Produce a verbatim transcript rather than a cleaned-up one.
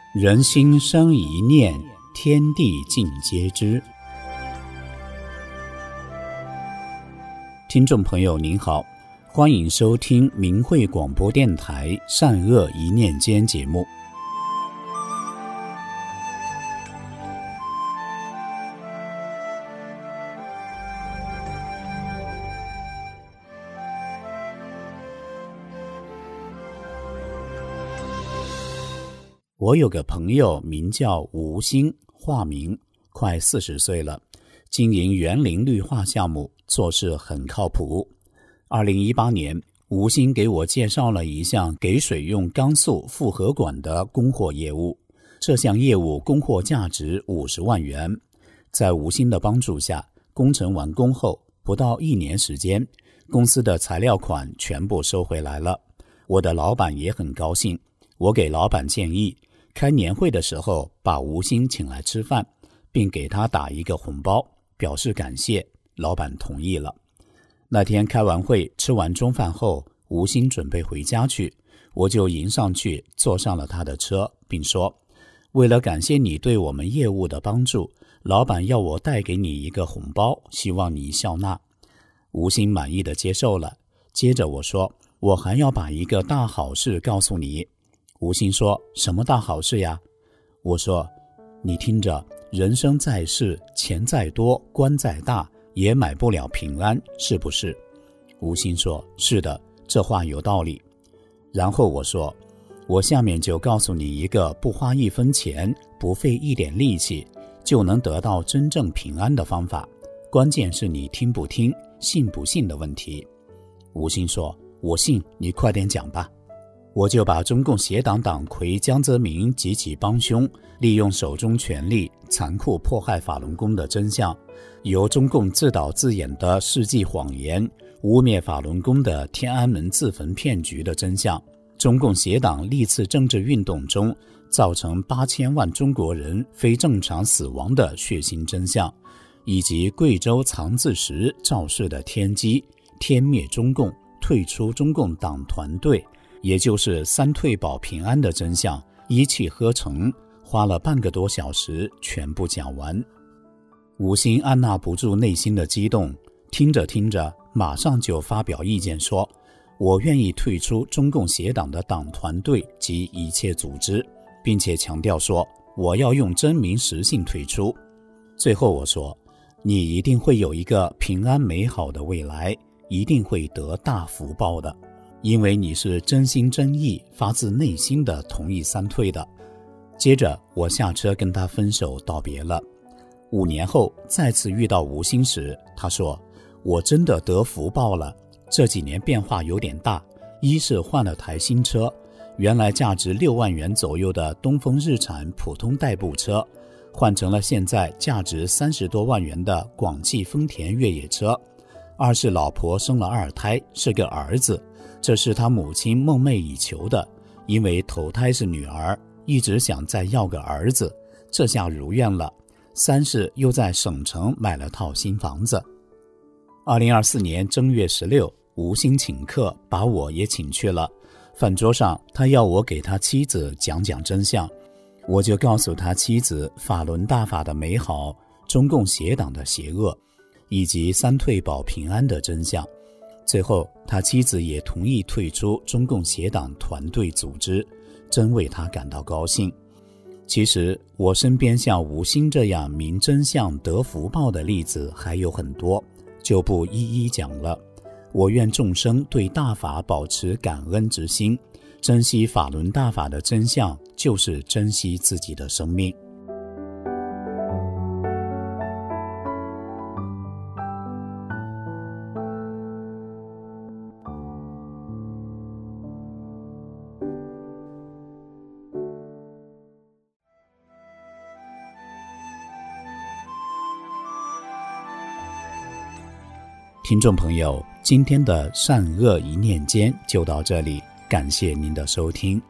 人心生一念，天地尽皆知。听众朋友您好，欢迎收听明慧广播电台善恶一念间节目。我有个朋友名叫吴兴，化名，快四十岁了，经营园林绿化项目，做事很靠谱。二零一八年，吴兴给我介绍了一项给水用钢塑复合管的供货业务，这项业务供货价值五十万元。在吴兴的帮助下，工程完工后不到一年时间，公司的材料款全部收回来了。我的老板也很高兴，我给老板建议，开年会的时候把吴兴请来吃饭，并给他打一个红包，表示感谢。老板同意了。那天开完会，吃完中饭后，吴兴准备回家去，我就迎上去坐上了他的车，并说，为了感谢你对我们业务的帮助，老板要我带给你一个红包，希望你笑纳。吴兴满意的接受了。接着我说，我还要把一个大好事告诉你。吴兴说，什么大好事呀？我说，你听着，人生在世，钱再多，官再大，也买不了平安，是不是？吴兴说，是的，这话有道理。然后我说，我下面就告诉你一个不花一分钱，不费一点力气，就能得到真正平安的方法，关键是你听不听，信不信的问题。吴兴说，我信，你快点讲吧。我就把中共协党党魁江泽民及其帮凶利用手中权力残酷迫害法轮功的真相，由中共自导自演的世纪谎言污蔑法轮功的天安门自焚骗局的真相，中共协党历次政治运动中造成八千万中国人非正常死亡的血腥真相，以及贵州藏字石肇事的天机，天灭中共，退出中共党团队，也就是三退保平安的真相，一气呵成，花了半个多小时全部讲完。吴兴按捺不住内心的激动，听着听着马上就发表意见说，我愿意退出中共协党的党团队及一切组织，并且强调说，我要用真名实姓退出。最后我说，你一定会有一个平安美好的未来，一定会得大福报的，因为你是真心真意发自内心的同意三退的。接着我下车跟他分手道别了。五年后再次遇到吴兴时，他说，我真的得福报了，这几年变化有点大，一是换了台新车，原来价值六万元左右的东风日产普通代步车，换成了现在价值三十多万元的广汽丰田越野车。二是老婆生了二胎，是个儿子，这是他母亲梦寐以求的，因为头胎是女儿，一直想再要个儿子，这下如愿了。三是又在省城买了套新房子。二零二四年正月十六，吴兴请客，把我也请去了。饭桌上，他要我给他妻子讲讲真相，我就告诉他妻子法轮大法的美好，中共协党的邪恶，以及三退保平安的真相。最后他妻子也同意退出中共协党团队组织，真为他感到高兴。其实我身边像吴兴这样明真相得福报的例子还有很多，就不一一讲了。我愿众生对大法保持感恩之心，珍惜法轮大法的真相，就是珍惜自己的生命。听众朋友，今天的善恶一念间就到这里，感谢您的收听。